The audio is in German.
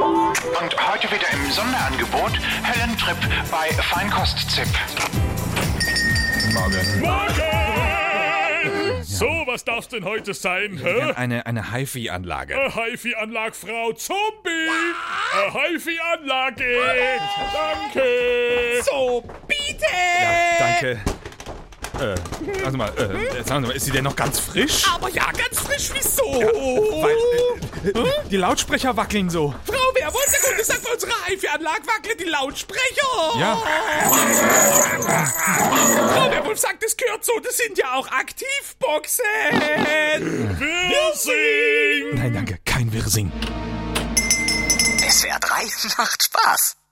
Und heute wieder im Sonderangebot Höllentrip bei Feinkost-Zip. Morgen. Morgen! So, was darf's denn heute sein, hä? Eine HiFi-Anlage. HiFi-Anlage, Frau Zombie! HiFi-Anlage! Danke! So, bitte! Ja, danke. Sagen Sie mal, ist sie denn noch ganz frisch? Aber ja, ganz frisch, wieso? Weil, die Lautsprecher wackeln so. Frau Werwolf, der Kunde sagt, bei unserer HiFi-Anlage wackeln die Lautsprecher. Ja. Frau Werwolf sagt, das gehört so, das sind ja auch Aktivboxen. Wirsing! Nein, danke, kein Wirsing. SWR 3 macht Spaß.